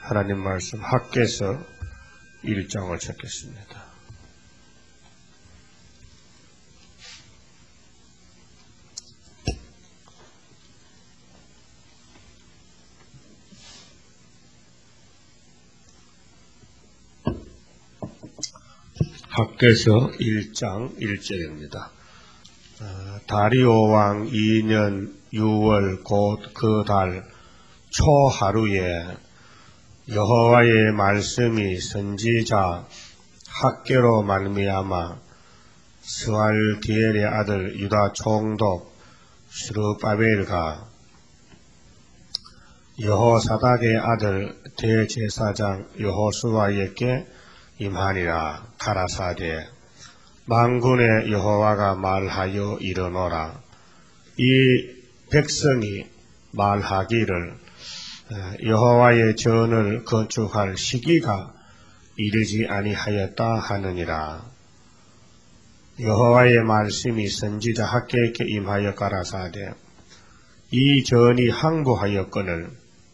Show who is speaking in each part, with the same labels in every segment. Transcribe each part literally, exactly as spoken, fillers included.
Speaker 1: 하나님 말씀 학개서 일 장을 찾겠습니다. 학개서 일 장 일 절입니다. 다리오 왕 이 년 유월 곧 그 달 초하루에 여호와의 말씀이 선지자 학개로 말미암아 스알디엘의 아들 유다 총독 스룹바벨과 여호사닥의 아들 대제사장 여호수아에게 임하니라. 가라사대 만군의 여호와가 말하여 이르노라. 이 백성이 말하기를 여호와의 전을 건축할 시기가 이르지 아니하였다 하느니라. 여호와의 말씀이 선지자 학개에게 임하여 가라사대 이 전이 항부하였거늘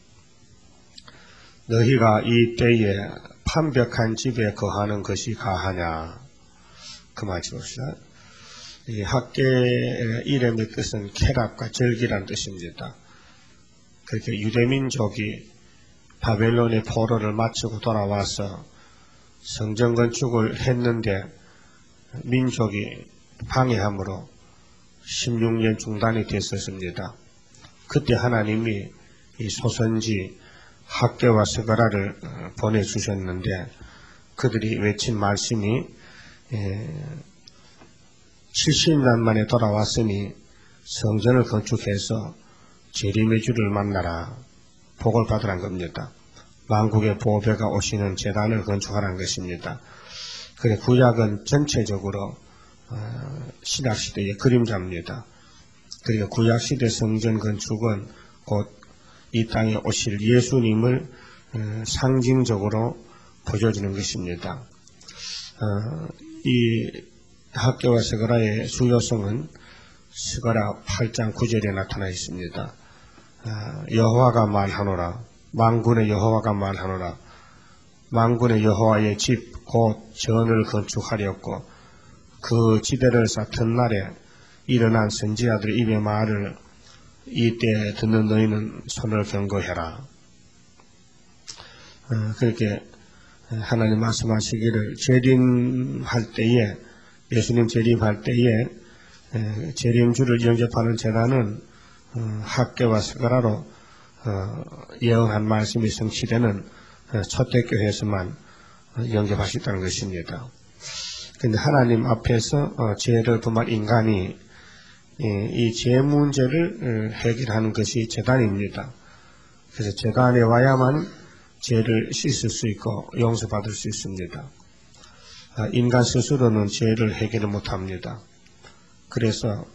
Speaker 1: 너희가 이 때에 판벽한 집에 거하는 것이 가하냐. 그 말씀 봅시다. 이 학개의 이름의 뜻은 쾌락과 절기란 뜻입니다. 그렇게 유대민족이 바벨론의 포로를 마치고 돌아와서 성전 건축을 했는데 민족이 방해함으로 십육 년 중단이 됐었습니다. 그때 하나님이 이 소선지 학개와 스가랴를 보내주셨는데 그들이 외친 말씀이 칠십 년 만에 돌아왔으니 성전을 건축해서 재림의 주를 만나라. 복을 받으란 겁니다. 만국의 보배가 오시는 제단을 건축하라는 것입니다. 그래 구약은 전체적으로 신약시대의 그림자입니다. 그러니까 구약시대 성전 건축은 곧 이 땅에 오실 예수님을 상징적으로 보여주는 것입니다. 이 학개와 스가랴의 수요성은 스가랴 팔 장 구 절에 나타나 있습니다. 여호와가 말하노라. 만군의 여호와가 말하노라. 만군의 여호와의 집 곧 전을 건축하렸고 그 지대를 쌓던 날에 일어난 선지자들의 입의 말을 이때 듣는 너희는 손을 경고해라. 그렇게 하나님 말씀하시기를 재림할 때에 예수님 재림할 때에 재림주를 영접하는 제단은 학개와 스가랴로 예언한 말씀이 성취되는 초대교회에서만 영접할 수 있다는 것입니다. 그런데 하나님 앞에서 죄를 범한 인간이 이 죄 문제를 해결하는 것이 제단입니다. 그래서 제단에 와야만 죄를 씻을 수 있고 용서받을 수 있습니다. 인간 스스로는 죄를 해결을 못합니다. 그래서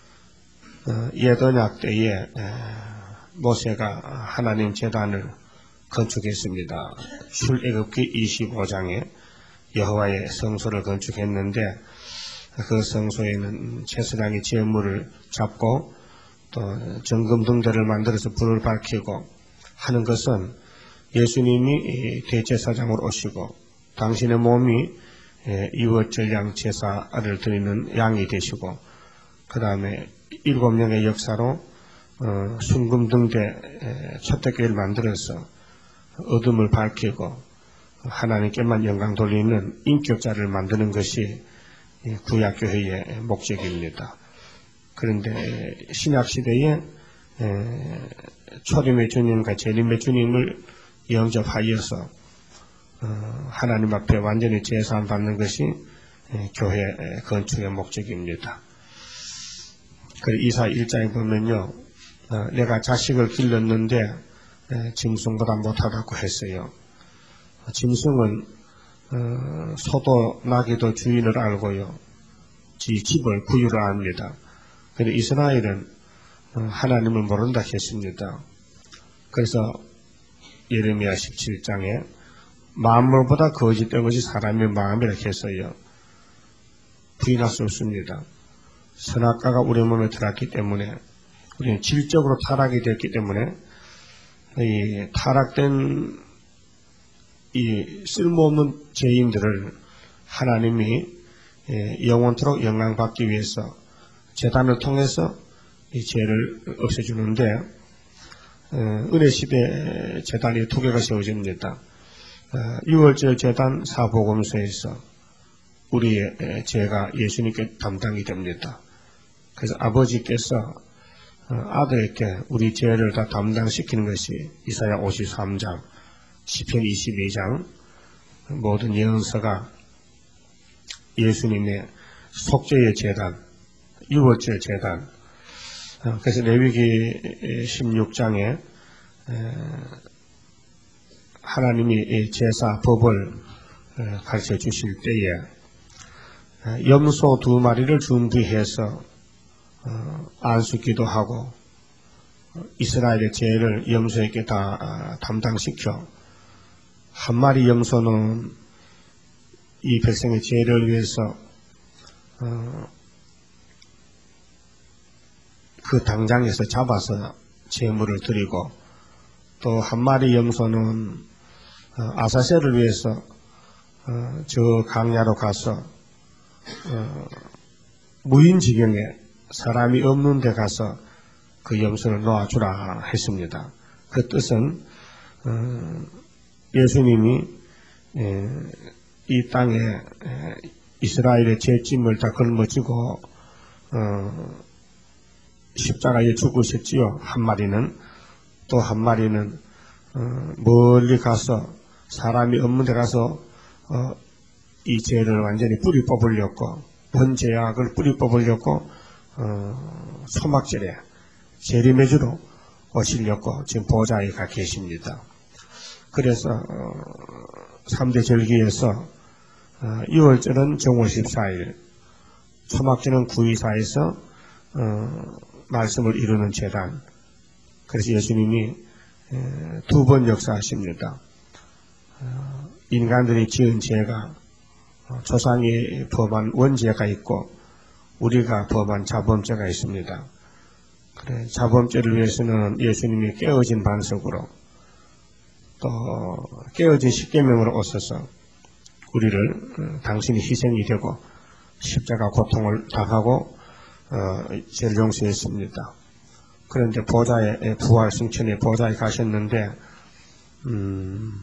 Speaker 1: 옛언약 때에 모세가 하나님 제단을 건축했습니다. 출애굽기 이십오 장에 여호와의 성소를 건축했는데 그 성소에는 제사장이 제물을 잡고 또 정금등대를 만들어서 불을 밝히고 하는 것은 예수님이 대제사장으로 오시고 당신의 몸이 이웃절양 제사를 드리는 양이 되시고 그 다음에 일곱 명의 역사로 어, 순금등대 초대교회를 만들어서 어둠을 밝히고 하나님께만 영광 돌리는 인격자를 만드는 것이 구약교회의 목적입니다. 그런데 신약시대에 초림의 주님과 재림의 주님을 영접하여서 하나님 앞에 완전히 제사함 받는 것이 교회 건축의 목적입니다. 이사 일 장에 보면요, 내가 자식을 길렀는데 짐승보다 못하다고 했어요. 짐승은 어, 소도 나기도 주인을 알고요, 지 집을 구유를 압니다. 그런데 이스라엘은 어, 하나님을 모른다 했습니다. 그래서 예레미야 십칠 장에 만물보다 거짓된 것이 사람의 마음이라 했어요. 부인할 수 없습니다. 선악과가 우리 몸에 들어왔기 때문에 우리는 질적으로 타락이 됐기 때문에 이 타락된 이 쓸모없는 죄인들을 하나님이 영원토록 영광받기 위해서 제단을 통해서 이 죄를 없애주는데, 은혜시대 제단이 두 개가 세워집니다. 유월절 제단 사복음서에서 우리의 죄가 예수님께 담당이 됩니다. 그래서 아버지께서 아들에게 우리 죄를 다 담당시키는 것이 이사야 오십삼 장, 시편 이십이 장 모든 예언서가 예수님의 속죄의 제단, 유월절 제단. 그래서 레위기 십육 장에 하나님이 제사 법을 가르쳐 주실 때에 염소 두 마리를 준비해서 안수기도 하고 이스라엘의 죄를 염소에게 다 담당시켜 한 마리 염소는 이 백성의 죄를 위해서 그 당장에서 잡아서 제물을 드리고, 또 한 마리 염소는 아사셀을 위해서 저 강야로 가서 무인지경에 사람이 없는 데 가서 그 염소를 놓아주라 했습니다. 그 뜻은 예수님이 이 땅에 이스라엘의 죄짐을 다 걸머지고 십자가에 죽으셨지요. 한 마리는. 또 한 마리는 멀리 가서 사람이 없는 데 가서 이 죄를 완전히 뿌리 뽑으려고, 원죄악을 뿌리 뽑으려고 소막절에 재림해주러 오시려고 지금 보좌에 가 계십니다. 그래서 삼 대 절기에서 유월절은 정월 십사 일, 초막절은 구이사에서 말씀을 이루는 제단. 그래서 예수님이 두 번 역사하십니다. 인간들이 지은 죄가 조상이 범한 원죄가 있고 우리가 범한 자범죄가 있습니다. 그래, 자범죄를 위해서는 예수님이 깨어진 반석으로 또 깨어진 십계명으로 오셔서 우리를 당신이 희생이 되고 십자가 고통을 당하고 어, 죄를 용서했습니다. 그런데 보좌에, 부활 승천의 보좌에 가셨는데 음,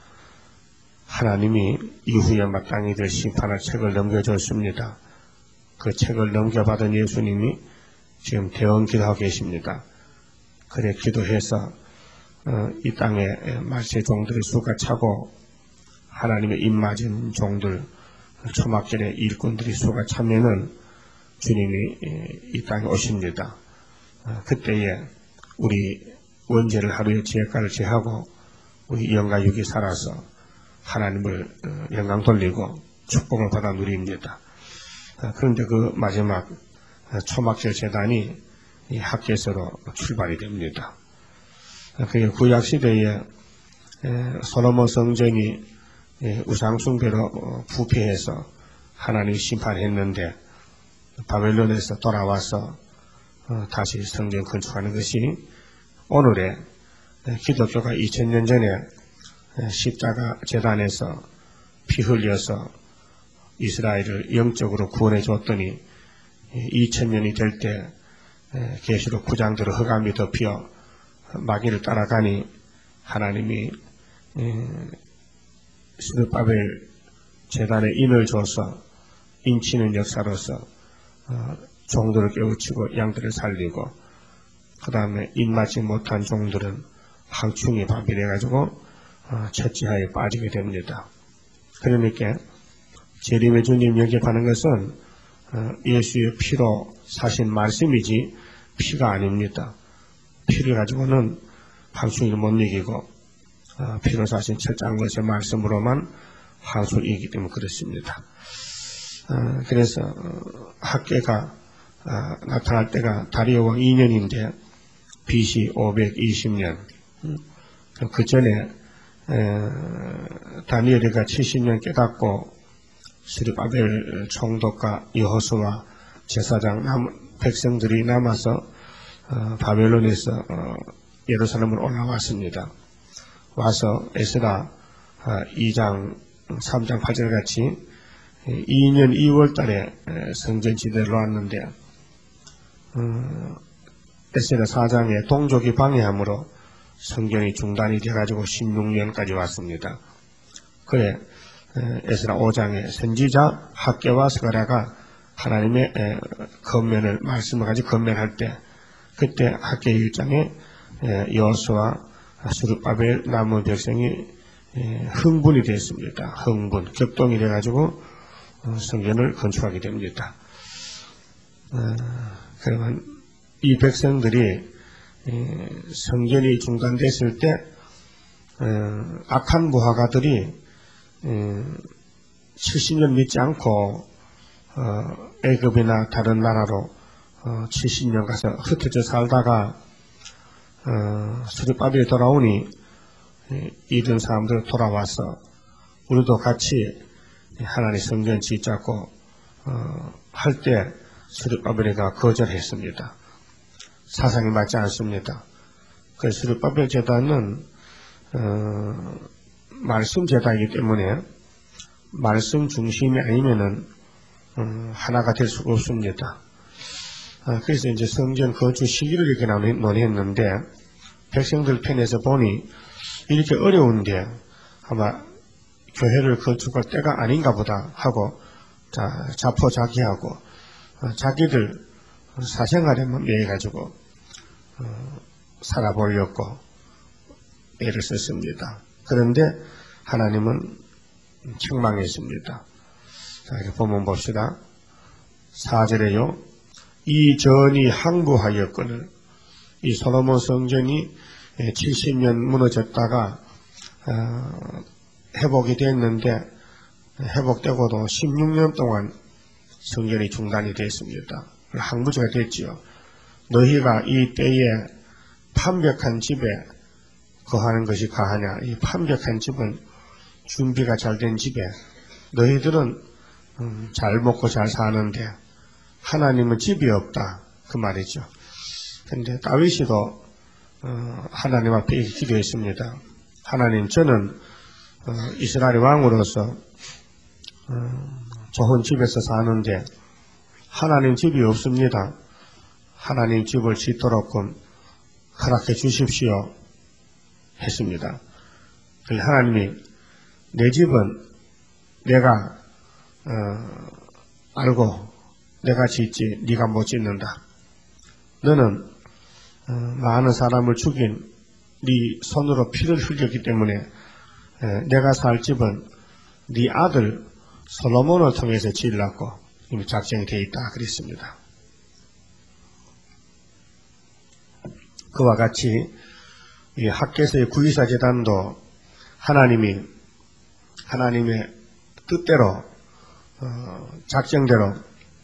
Speaker 1: 하나님이 이후에 마땅히 될 심판할 책을 넘겨줬습니다. 그 책을 넘겨받은 예수님이 지금 대언 기도하고 계십니다. 그래 기도해서 어, 이 땅에 말세 종들의 수가 차고 하나님의 입맞은 종들, 초막절의 일꾼들의 수가 차면은 주님이 이 땅에 오십니다. 그때에 우리 원죄를 하루에 죄가를 제하고 우리 영과 육이 살아서 하나님을 영광 돌리고 축복을 받아 누립니다. 그런데 그 마지막 초막절 제단이 이 학개서로 출발이 됩니다. 그게 구약시대에 솔로몬 성전이 우상숭배로 부패해서 하나님이 심판했는데 바벨론에서 돌아와서 다시 성전 건축하는 것이 오늘의 기독교가 이천 년 전에 십자가 제단에서 피 흘려서 이스라엘을 영적으로 구원해 줬더니 이천 년이 될 때 계시록 구 장대로 흑암이 덮여 마귀를 따라가니 하나님이 스룹바벨 제단에 인을 줘서 인치는 역사로서 종들을 깨우치고 양들을 살리고 그 다음에 입맞지 못한 종들은 항충이 반비해가지고 첫지하에 빠지게 됩니다. 그러니까 재림의 주님 영접하는 것은 예수의 피로 사신 말씀이지 피가 아닙니다. 피를 가지고는 항충이를 못 이기고 피로 사신 첫장 것의 말씀으로만 항충을 이기기 때문에 그렇습니다. 그래서 학계가 나타날 때가 다리오 왕 이 년인데 비씨 오백이십 년 그 전에 다니엘이가 칠십 년 깨닫고 스룹바벨 총독과 여호수아 제사장 남, 백성들이 남아서 어, 바벨론에서 어, 예루살렘으로 올라왔습니다. 와서 에스라 이 장 삼 장 팔 절 같이 이 년 이월 달에 성전 지대를 놓았는데 어, 에스겔 사 장에 동족이 방해함으로 성전이 중단이 돼가지고 십육 년까지 왔습니다. 그래 에스라 오 장에 선지자 학개와 스가랴가 하나님의 건면을 말씀을 가지고 건면할 때 그때 학개 일 장에 여호수아 스룹바벨 남은 백성이 흥분이 됐습니다. 흥분, 격동이 돼가지고 성전을 건축하게 됩니다. 그러면 이 백성들이 성전이 중단됐을 때 악한 부하가들이 칠십 년 믿지 않고 애굽이나 다른 나라로 칠십 년 가서 흩어져 살다가 스룹바벨이 돌아오니 이런 사람들 돌아와서 우리도 같이 하나님 성전 짓자고 할 때 스룹바벨이가 거절했습니다. 사상이 맞지 않습니다. 그 스룹바벨 제단은 어, 말씀 제단이기 때문에 말씀 중심이 아니면은 음, 하나가 될 수가 없습니다. 아, 그래서 이제 성전 건축 시기를 이렇게 논의했는데 백성들 편에서 보니 이렇게 어려운데 아마 교회를 건축할 때가 아닌가 보다 하고 자, 자포자기하고 어, 자기들 사생활에만 매여가지고 어, 살아보려고 애를 썼습니다. 그런데 하나님은 책망했습니다. 자, 이렇게 본문 봅시다. 사 절에요. 이 전이 항부하였거늘 이 솔로몬 성전이 칠십 년 무너졌다가 어, 회복이 됐는데 회복되고도 십육 년 동안 성전이 중단이 됐습니다. 항부제가 됐지요. 너희가 이 때에 판벽한 집에 거하는 것이 가하냐. 이 판벽한 집은 준비가 잘 된 집에 너희들은 음, 잘 먹고 잘 사는데 하나님은 집이 없다 그 말이죠. 그런데 다윗이도 어, 하나님 앞에 기도했습니다. 하나님 저는 어, 이스라엘 왕으로서 어, 좋은 집에서 사는데 하나님 집이 없습니다. 하나님 집을 짓도록 허락해 주십시오 했습니다. 하나님이 내 집은 내가 어, 알고 내가 짓지 네가 못 짓는다. 너는 어, 많은 사람을 죽인 네 손으로 피를 흘렸기 때문에 에, 내가 살 집은 네 아들 솔로몬을 통해서 지으려고 이미 작정이 되어 있다 그랬습니다. 그와 같이 이 학개서의 구이사 제단도 하나님이 하나님의 뜻대로 어, 작정대로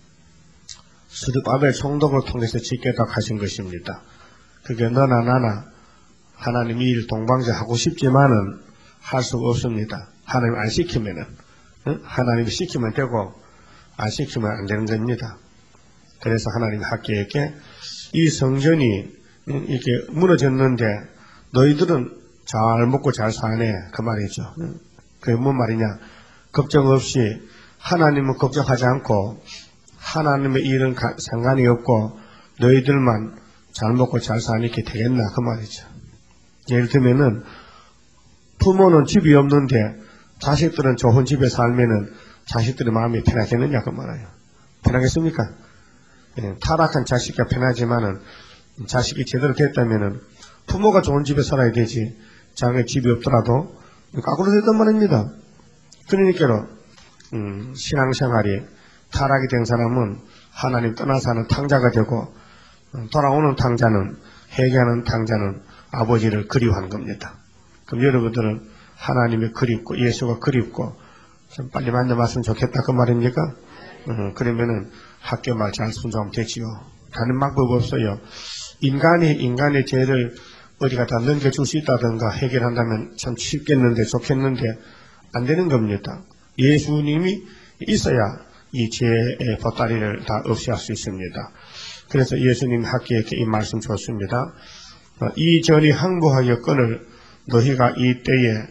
Speaker 1: 스룹바벨 총독을 통해서 짓겠다고 하신 것입니다. 그게 너나 나나 하나님이 일 동방자 하고 싶지만은 할 수가 없습니다. 하나님 안 시키면은 응? 하나님이 시키면 되고 안 시키면 안 되는 겁니다. 그래서 하나님 학개에게 이 성전이 이렇게 무너졌는데 너희들은 잘 먹고 잘 사네 그 말이죠. 그게 뭔 말이냐. 걱정 없이 하나님은 걱정하지 않고 하나님의 일은 상관이 없고 너희들만 잘 먹고 잘 사니까 되겠나 그 말이죠. 예를 들면은 부모는 집이 없는데 자식들은 좋은 집에 살면은 자식들의 마음이 편하겠느냐 그 말이에요. 편하겠습니까? 예, 타락한 자식이 편하지만은 자식이 제대로 됐다면은 부모가 좋은 집에 살아야 되지 자기 집이 없더라도 까꾸로 됐단 말입니다. 그러니까 음, 신앙생활이 타락이 된 사람은 하나님 떠나서는 탕자가 되고 돌아오는 탕자는 회개하는 탕자는 아버지를 그리워하는 겁니다. 그럼 여러분들은 하나님이 그립고 예수가 그립고 좀 빨리 만나봤으면 좋겠다 그 말입니까? 음, 그러면은 학교 말 잘 순종하면 되지요. 다른 방법 없어요. 인간이 인간의 죄를 어디 갖다 넘겨줄 수 있다든가 해결한다면 참 쉽겠는데 좋겠는데 안 되는 겁니다. 예수님이 있어야 이 죄의 보따리를 다 없애할 수 있습니다. 그래서 예수님 학교에게 이 말씀 줬습니다. 이 전이 항부하였거늘 너희가 이 때에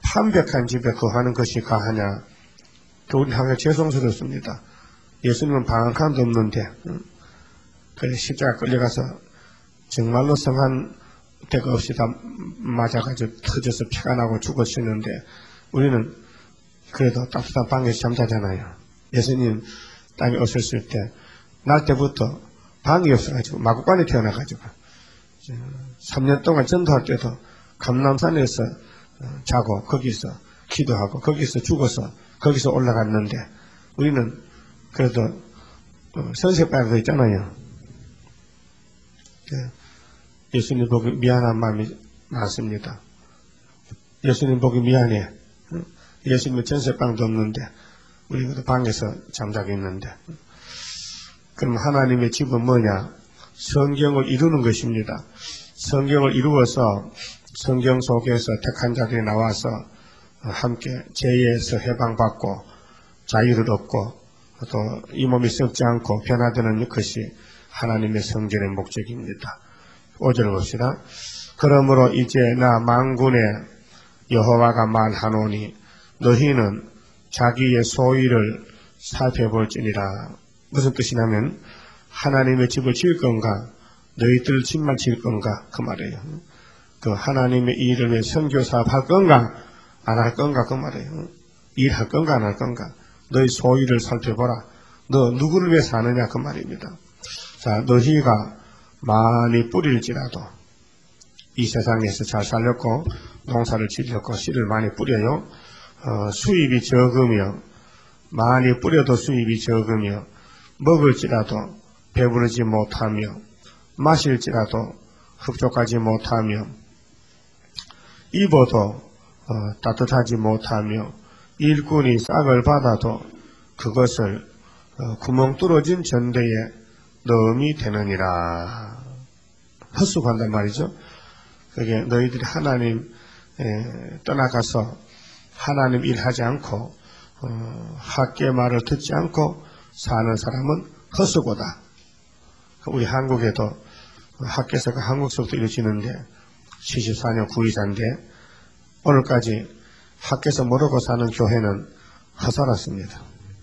Speaker 1: 판벽한 집에 거하는 것이 가하냐. 우리 항상 죄송스럽습니다. 예수님은 방 한 칸도 없는데, 응? 그래 십자가 끌려가서 정말로 성한 데가 없이 다 맞아가지고 터져서 피가 나고 죽으시는데, 우리는 그래도 따뜻한 방에서 잠자잖아요. 예수님 땅에 오셨을 때, 날 때부터 방이 없어가지고, 마구간에 태어나가지고, 삼 년 동안 전도할 때도 감남산에서 자고, 거기서 기도하고, 거기서 죽어서, 거기서 올라갔는데, 우리는 그래도 선셋바가 있잖아요. 예수님 보기 미안한 마음이 많습니다. 예수님 보기 미안해. 예수님은 전셋방도 없는데, 우리 방에서 잠자고 있는데. 그럼 하나님의 집은 뭐냐? 성경을 이루는 것입니다. 성경을 이루어서 성경 속에서 택한 자들이 나와서 함께 죄에서 해방받고 자유를 얻고 또 이 몸이 썩지 않고 변화되는 것이 하나님의 성전의 목적입니다. 오 절 봅시다. 그러므로 이제 나 만군의 여호와가 말하노니 너희는 자기의 소유를 살펴볼지니라. 무슨 뜻이냐면 하나님의 집을 지을 건가, 너희들 집만 지을 건가 그 말이에요. 그 하나님의 일을 위해 선교사업 할 건가 안 할 건가 그 말이에요. 일할 건가 안 할 건가. 너희 소유를 살펴보라. 너 누구를 위해 사느냐 그 말입니다. 자, 너희가 많이 뿌릴지라도 이 세상에서 잘 살렸고 농사를 지렸고 씨를 많이 뿌려요. 어, 수입이 적으며 많이 뿌려도 수입이 적으며 먹을지라도 배부르지 못하며 마실지라도 흡족하지 못하며 입어도 어, 따뜻하지 못하며 일꾼이 싹을 받아도 그것을 어, 구멍 뚫어진 전대에 넣음이 되느니라. 헛수고한단 말이죠. 그게 너희들이 하나님 에, 떠나가서 하나님 일하지 않고 어, 학계 말을 듣지 않고 사는 사람은 헛수고다. 우리 한국에도 학계서가 한국서부터 이루어지는데 칠십사 년 구의사인데 오늘까지 학계서 모르고 사는 교회는 헛살았습니다.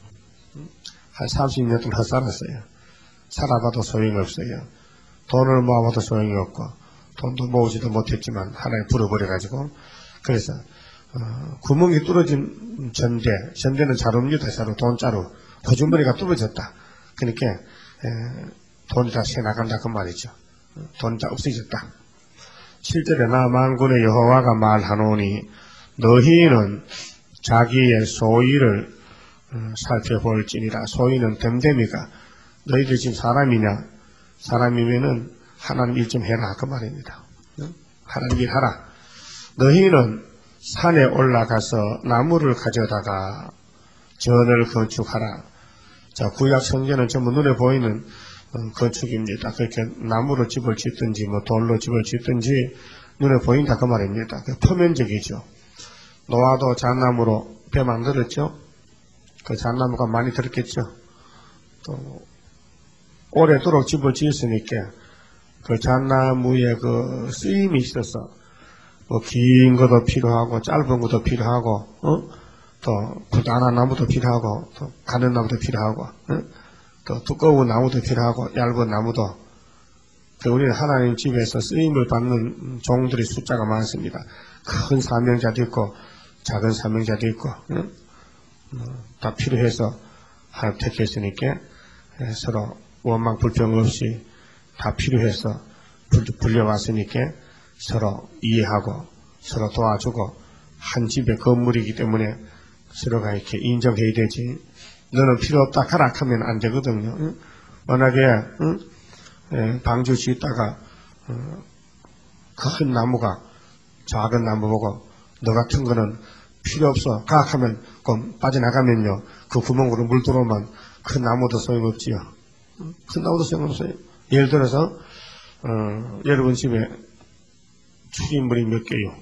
Speaker 1: 한 삼십 년 동안 헛살았어요. 살아봐도 소용이 없어요. 돈을 모아봐도 소용이 없고 돈도 모으지도 못했지만 하나에 불어버려가지고 그래서 어, 구멍이 뚫어진 전대, 전대는 자루입니다. 자루, 돈자루. 호주머니가 뚫어졌다. 그러니까 에, 돈이 다 새나간다 그 말이죠. 돈이 다 없어졌다. 칠 절에 나 만군의 여호와가 말하노니 너희는 자기의 소유를 살펴볼지니라. 소유는 됨됨이가 너희들 지금 사람이냐? 사람이면은 하나님 일 좀 해라 그 말입니다. 하나님 일 하라. 너희는 산에 올라가서 나무를 가져다가 전을 건축하라. 자, 구약 성전은 전부 눈에 보이는 건축입니다. 그렇게 나무로 집을 짓든지 뭐 돌로 집을 짓든지 눈에 보인다 그 말입니다. 그 표면적이죠. 노아도 잣나무로 배 만들었죠. 그 잣나무가 많이 들었겠죠. 또 오래도록 집을 지었으니까 그 잣나무에 그 쓰임이 있어서 뭐 긴 것도 필요하고 짧은 것도 필요하고 어? 또 부단한 나무도 필요하고 또 가는 나무도 필요하고 어? 또 두꺼운 나무도 필요하고 얇은 나무도. 그 우리는 하나님 집에서 쓰임을 받는 종들의 숫자가 많습니다. 큰 사명자도 있고 작은 사명자도 있고 응? 다 필요해서 하나님 택했으니까 서로 원망 불평 없이 다 필요해서 불려왔으니까 서로 이해하고 서로 도와주고 한 집의 건물이기 때문에 서로가 이렇게 인정해야 되지. 너는 필요 없다 가라 하면 안 되거든요. 응? 워낙에 응? 예, 방주 짓다가 어, 큰 나무가 작은 나무 보고 너 같은 거는 필요 없어 가 하면 그럼 빠져나가면요 그 구멍으로 물 들어오면 큰 나무도 소용없지요. 큰 나무도 소용없어요. 예를 들어서 어, 여러분 집에 출입문이 몇 개요?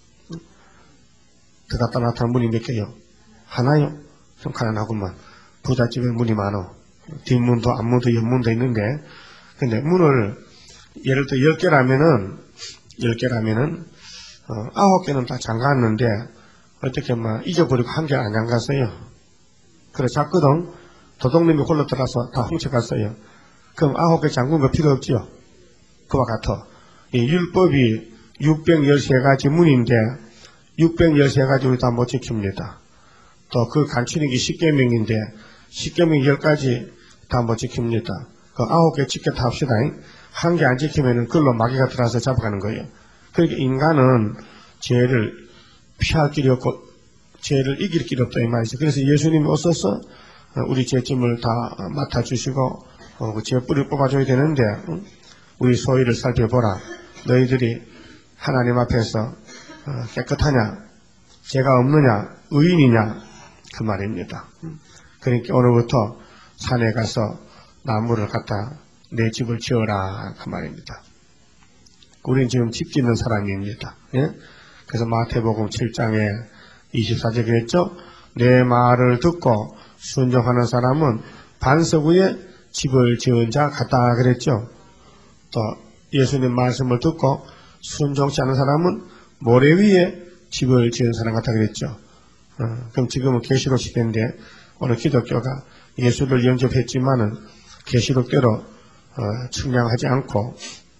Speaker 1: 들어갔다 나타난 문이 몇 개요? 하나요? 좀 가난하구만. 부잣집에 문이 많어. 뒷문도 앞문도 옆문도 있는데 근데 문을 예를 들어 열 개라면은 열 개라면은 어, 아홉 개는 다 잠갔는데 어떻게 막 잊어버리고 한 개 안 갔어요. 그래 잤거든. 도둑놈이 홀로 들어서 다 훔쳐갔어요. 그럼 아홉 개 잠근 거 필요 없지요. 그와 같아. 이 율법이 육백십삼 가지 문인데 육백십삼 가지를 다 못 지킵니다. 또 그 간추린 게 십계명인데 십계명 열 가지 다 못 지킵니다. 그 아홉 개 지켰다 합시다. 한 개 안 지키면은 그걸로 마귀가 들어와서 잡아가는 거예요. 그러니까 인간은 죄를 피할 길이 없고 죄를 이길 길이 없다 이 말이죠. 그래서 예수님이 오셔서 우리 죄짐을 다 맡아주시고 어, 그 죄 뿌리를 뽑아줘야 되는데 응? 우리 소위를 살펴보라. 너희들이 하나님 앞에서 어, 깨끗하냐, 죄가 없느냐, 의인이냐 그 말입니다. 그러니까 오늘부터 산에 가서 나무를 갖다 내 집을 지어라 그 말입니다. 우리는 지금 집 짓는 사람입니다. 예? 그래서 마태복음 칠 장에 이십사 절에 그랬죠. 내 말을 듣고 순종하는 사람은 반석 위에 집을 지은 자 같다 그랬죠. 또 예수님 말씀을 듣고 순종치 않은 사람은 모래 위에 집을 지은 사람 같다 그랬죠. 어, 그럼 지금은 계시록 시대인데 오늘 기독교가 예수를 영접했지만은 계시록대로 어, 측량하지 않고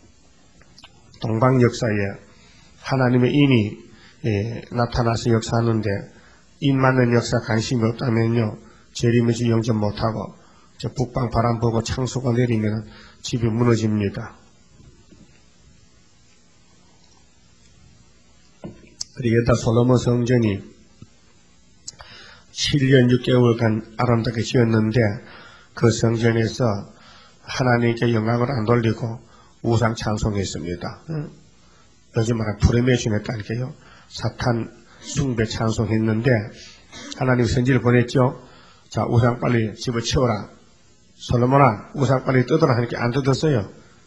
Speaker 1: 동방 역사에 하나님의 인이 예, 나타나서 역사하는데 인 맞는 역사 관심이 없다면요 재림의주 영접 못하고 북방 바람 보고 창수가 내리면 집이 무너집니다. 그리고 여기다 솔로몬 성전이 칠 년 육 개월간 아름답게 지었는데 그 성전에서 하나님께 영광을 안 돌리고 우상 찬송했습니다. 요즘 말하는 프레메이션 했다니까요. 사탄 숭배 찬송했는데 하나님 선지를 보냈죠. 자, 우상 빨리 집을 치워라. 솔로몬아, 우상 빨리 뜯어라 하니까 안 뜯었어요.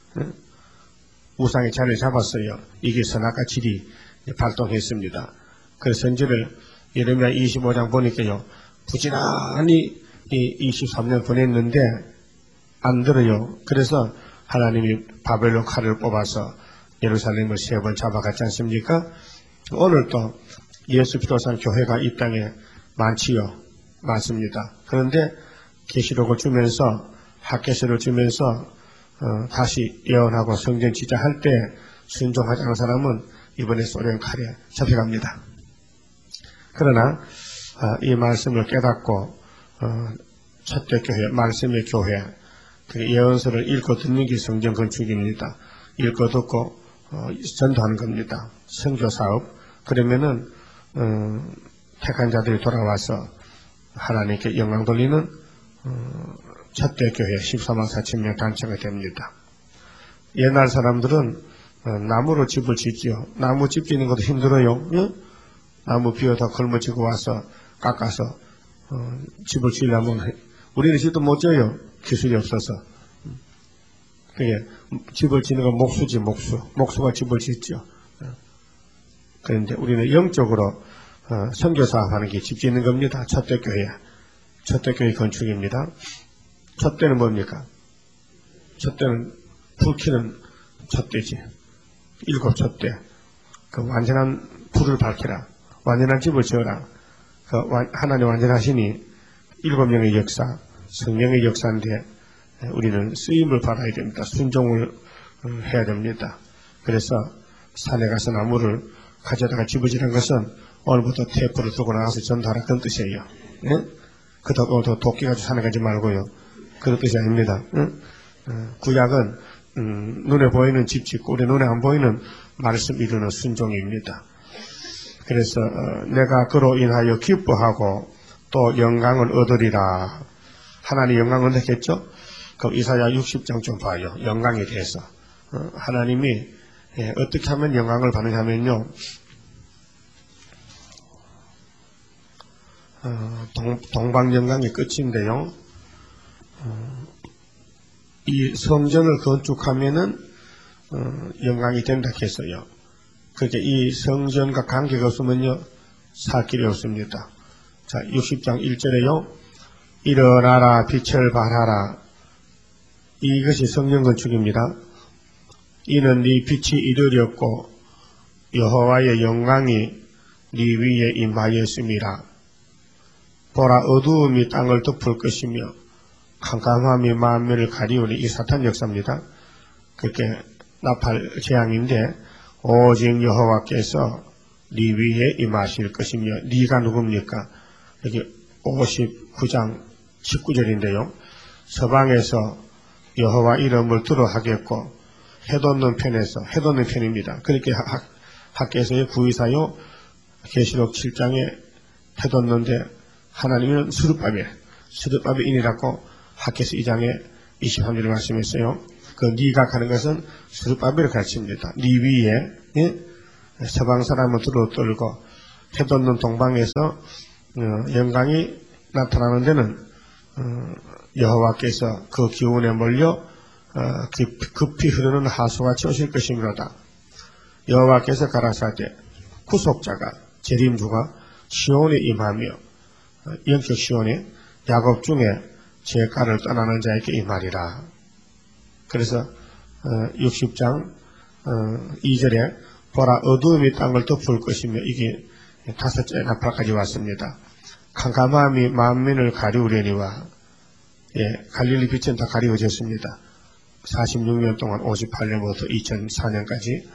Speaker 1: 우상의 자리를 잡았어요. 이게 선악과 질이 발동했습니다. 그래서 선지를 예레미야 이십오 장 보니까요. 부지런히 이 이십삼 년 보냈는데 안 들어요. 그래서 하나님이 바벨론 칼을 뽑아서 예루살렘을 세 번 잡아갔지 않습니까? 오늘 또 예수 피로산 교회가 이 땅에 많지요. 많습니다. 그런데 계시록을 주면서 학계서를 주면서 어, 다시 예언하고 성전 지자 할 때 순종하지 않은 사람은 이번에 소련 칼에 잡혀갑니다. 그러나 어, 이 말씀을 깨닫고 어, 첫대 교회, 말씀의 교회 그 예언서를 읽고 듣는 게 성전 건축입니다. 읽고 듣고 어, 전도하는 겁니다. 선교 사업. 그러면은 어, 택한 자들이 돌아와서 하나님께 영광 돌리는 어, 첫대 교회 십사만 사천 명 단체가 됩니다. 옛날 사람들은 어, 나무로 집을 짓지요. 나무 집 짓는 것도 힘들어요. 예? 나무 비워다 걸머지고 와서 깎아서 어, 집을 지으려면 우리는 집도 못 지어요. 기술이 없어서. 그게 집을 짓는 건 목수지 목수. 목수가 집을 짓죠. 그런데 우리는 영적으로 어, 선교사업하는 게 집 짓는 겁니다. 첫대 교회. 첫대 교회 건축입니다. 첫대는 뭡니까? 첫대는 불 켜는 첫대지. 일곱 첫대. 그 완전한 불을 밝히라. 완전한 집을 지어라. 그 하나님 완전하시니 일곱 명의 역사, 성령의 역사인데 우리는 쓰임을 받아야 됩니다. 순종을 해야 됩니다. 그래서 산에 가서 나무를 가져다가 집을 지는 것은 오늘부터 테이프를 들고 나가서 전도하라 그런 뜻이에요. 예? 그렇다고 도끼 가지고 산에 가지 말고요. 그런 뜻이 아닙니다. 응? 구약은 음, 눈에 보이는 집 짓고 우리 눈에 안 보이는 말씀 이루는 순종입니다. 그래서 어, 내가 그로 인하여 기뻐하고 또 영광을 얻으리라. 하나님 영광을 얻겠죠? 그럼 이사야 육십 장 좀 봐요. 영광에 대해서. 어, 하나님이 예, 어떻게 하면 영광을 받느냐면요. 어, 동, 동방영광의 끝인데요. 어, 이 성전을 건축하면은 어, 영광이 된다 했어요. 그러니까 이 성전과 관계가 없으면요 살 길이 없습니다. 자, 육십 장 일 절에요. 일어나라 빛을 발하라. 이것이 성전 건축입니다. 이는 네 빛이 이르렀고 여호와의 영광이 네 위에 임하였음이라. 보라, 어두움이 땅을 덮을 것이며 캄캄함이 만민을 가리우니. 이 사탄 역사입니다. 그렇게 나팔 재앙인데, 오직 여호와께서 네 위에 임하실 것이며. 네가 누굽니까? 여기 오십구 장 십구 절인데요. 서방에서 여호와 이름을 들어 하겠고, 해돋는 편에서, 해돋는 편입니다. 그렇게 학, 학계에서의 구의사요, 계시록 칠 장에 해돋는데, 하나님은 스룹바벨, 스룹바벨인이라고 학계에서 이 장에 이십삼 절에 말씀했어요. 그 네가 가는 것은 스룹바벨을 가르칩니다. 네 위에, 예? 서방 사람을 들어 떨고, 해돋는 동방에서 어, 영광이 나타나는 데는 어, 여호와께서 그 기운에 몰려 어, 급히 흐르는 하수같이 오실 것이므로다. 여호와께서 가라사대 구속자가, 재림주가 시온에 임하며, 어, 영적 시온에 야곱 중에 제가를 떠나는 자에게 임하리라. 그래서 어, 육십 장 어, 이 절에 보라, 어두움이 땅을 덮을 것이며. 이게 다섯째 나팔까지 왔습니다. 캄캄함이 만민을 가리우려니와. 예, 갈릴리 빛은 다 가리워졌습니다. 사십육 년 동안 오십팔 년부터 이천사 년까지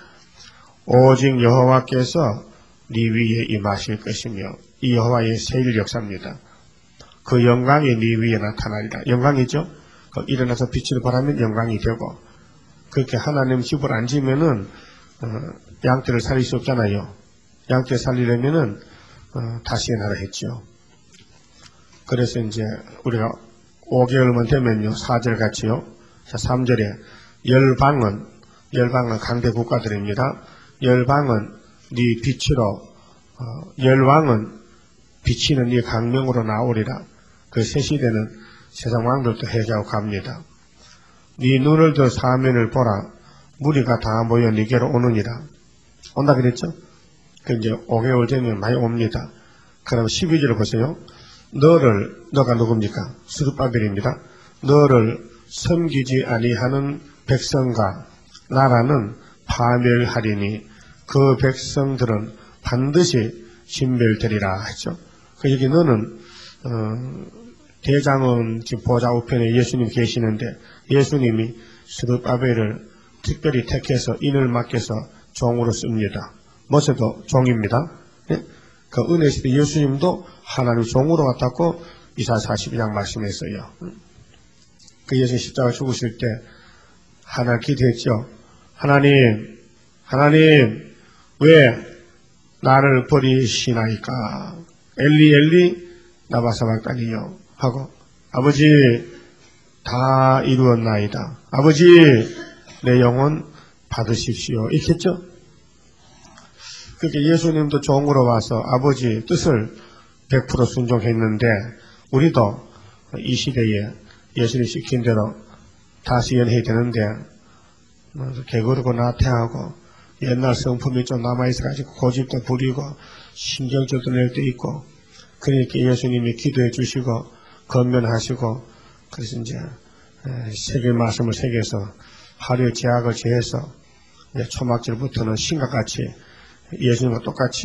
Speaker 1: 오직 여호와께서 네 위에 임하실 것이며. 이 여호와의 세일 역사입니다. 그 영광이 네 위에 나타나리라. 영광이죠. 그 일어나서 빛을 발하면 영광이 되고, 그렇게 하나님 집을 안 지면은 어, 양떼를 살릴 수 없잖아요. 양떼 살리려면은 어, 다시의 나라 했죠. 그래서 이제 우리가 오 개월만 되면요, 사 절 같이요. 자, 삼 절에 열방은, 열방은 강대 국가들입니다. 열방은 네 빛으로, 어, 열왕은 비치는 네 강명으로 나오리라. 그 새 시대는 세상 왕들도 해제하고 갑니다. 네 눈을 더 사면을 보라. 무리가 다 모여 네게로 오느니라. 온다 그랬죠? 그 이제 오 개월 되면 많이 옵니다. 그럼 십이 절을 보세요. 너를, 너가 누굽니까? 스룹바벨입니다. 너를 섬기지 아니하는 백성과 나라는 파멸하리니 그 백성들은 반드시 진멸되리라 했죠. 그 여기 너는 어, 대장은 지금 보좌 우편에 예수님 계시는데, 예수님이 스룹바벨을 특별히 택해서 인을 맡겨서 종으로 씁니다. 모세도 종입니다. 예? 그 은혜 시대 예수님도 하나님 종으로 왔다고 이사야 사십이 장 말씀했어요. 그 예수님 십자가 죽으실 때 하나님 기도했죠. 하나님, 하나님 왜 나를 버리시나이까? 엘리 엘리 나바사박다니요 하고, 아버지 다 이루었나이다. 아버지 내 영혼 받으십시오. 이렇게 했죠. 그렇게 예수님도 종으로 와서 아버지 뜻을 백 퍼센트 순종했는데, 우리도 이 시대에 예수님 시킨 대로 다시 연해야 되는데, 게으르고 나태하고 옛날 성품이 좀 남아있어가지고 고집도 부리고 신경질도 낼 때 있고, 그러니까 예수님이 기도해 주시고 건면하시고, 그래서 이제 세계 말씀을 새겨서 하루의 제약을 제해서 초막절부터는 신각같이 예수님과 똑같이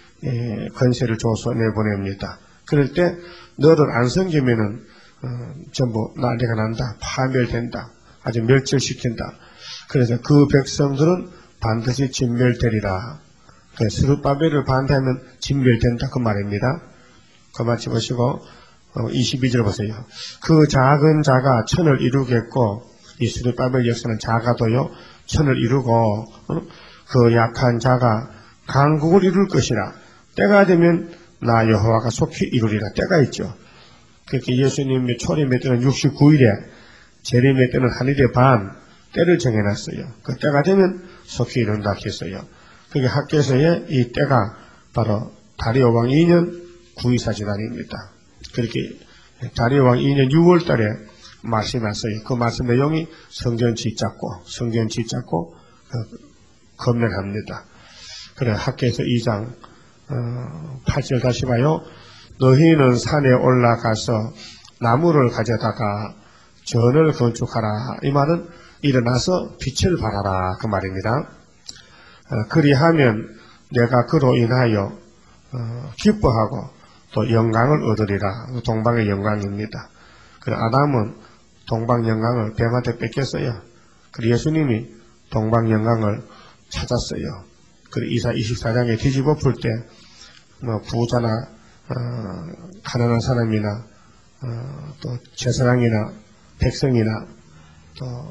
Speaker 1: 권세를 줘서 내보냅니다. 그럴 때 너를 안 섬기면은 어, 전부 난리가 난다, 파멸된다, 아주 멸절시킨다. 그래서 그 백성들은 반드시 진멸되리라. 스룹바벨을 반대하면 진멸된다, 그 말입니다. 그 마치 보시고 어, 이십이 절 보세요. 그 작은 자가 천을 이루겠고, 이 스룹바벨 역사는 자가도요 천을 이루고, 어? 그 약한 자가 강국을 이룰 것이라. 때가 되면 나 여호와가 속히 이루리라. 때가 있죠. 그렇게 예수님의 초림의 때는 육십구 일에, 재림의 때는 한 일의 반, 때를 정해놨어요. 그 때가 되면 속히 이룬다 했어요. 그게 학교에서의 이 때가 바로 다리오 왕 이 년 구이사지단입니다. 그렇게 다리오 왕 이 년 유월 달에 말씀했어요. 그 말씀 내용이 성전 짓잡고, 성전 짓잡고 그, 건면합니다. 그래 학교에서 이 장 어, 팔 절 다시 봐요. 너희는 산에 올라가서 나무를 가져다가 전을 건축하라. 이 말은 일어나서 빛을 발하라, 그 말입니다. 어, 그리하면 내가 그로 인하여 어, 기뻐하고 또 영광을 얻으리라. 동방의 영광입니다. 그리고 아담은 동방 영광을 뱀한테 뺏겼어요. 그리고 예수님이 동방 영광을 찾았어요. 그리고 이사 이십사 장에 뒤집어 풀 때 뭐 부자나 어, 가난한 사람이나 어, 또 제사장이나 백성이나 또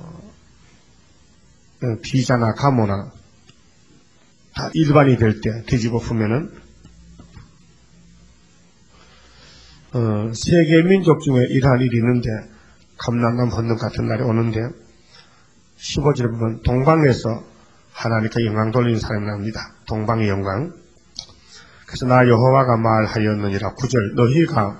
Speaker 1: 비자나 가모나 다 일반이 될 때 뒤집어 풀면은 어, 세계 민족 중에 이러한 일이 있는데 감난남 헌금 같은 날이 오는데 십오 절에 보면 동방에서 하나님께 영광 돌리는 사람이 납니다. 동방의 영광. 그래서 나 여호와가 말하였느니라. 구 절 너희가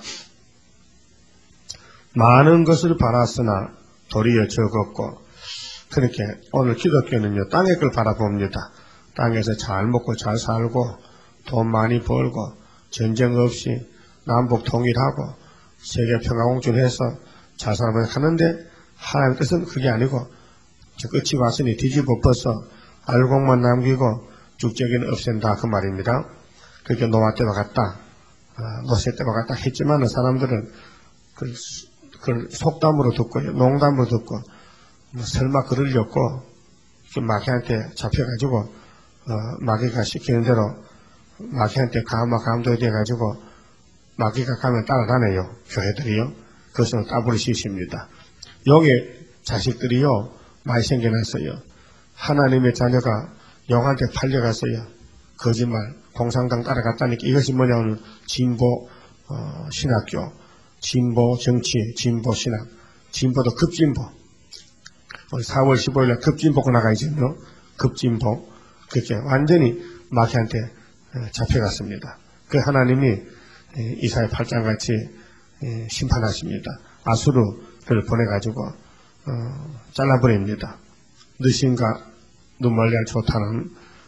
Speaker 1: 많은 것을 바랐으나 도리어 적었고 그렇게 오늘 기독교는요 땅의 걸 바라봅니다. 땅에서 잘 먹고 잘 살고 돈 많이 벌고 전쟁 없이 남북 통일하고 세계 평화공존해서 잘 살아보려 하는데 하나님의 뜻은 그게 아니고 저 끝이 왔으니 뒤집어 벗어 알곡만 남기고 죽적이는 없앤다 그 말입니다. 그렇게 노아 때와 같다, 아, 노세 때와 같다 했지만 사람들은 그, 그걸 속담으로 듣고 농담으로 듣고 뭐 설마 그러려고 마귀한테 잡혀가지고 어, 마귀가 시키는 대로 마귀한테 감화 감독이 돼가지고 마귀가 가면 따라다녀요. 교회들이요. 그것은 따버리시십니다. 용의 자식들이요 많이 생겨났어요. 하나님의 자녀가 용한테 팔려갔어요. 거짓말 공산당 따라갔다니까 이것이 뭐냐면 진보 어, 신학교, 진보 정치, 진보 신학, 진보도 급진보. 우리 사월 십오일에 급진보가 나가있잖아요. 급진보. 그렇게 완전히 마귀한테 잡혀갔습니다. 그 하나님이 이사야 팔 장 같이 심판하십니다. 아수르를 보내가지고 어, 잘라버립니다. 느신과 눈멀리가 좋다는